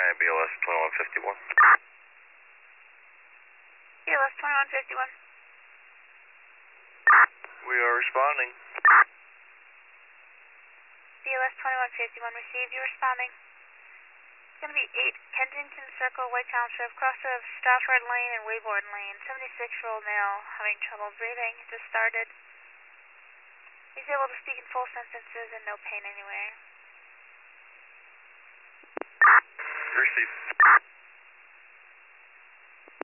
BLS 2151. BLS 2151. We are responding. BLS 2151, received. You responding. It's going to be 8 Kensington Circle, White Township, cross of Stafford Lane and Wayboard Lane. 76-year-old male having trouble breathing. Just started. He's able to speak in full sentences and no pain anywhere. Received.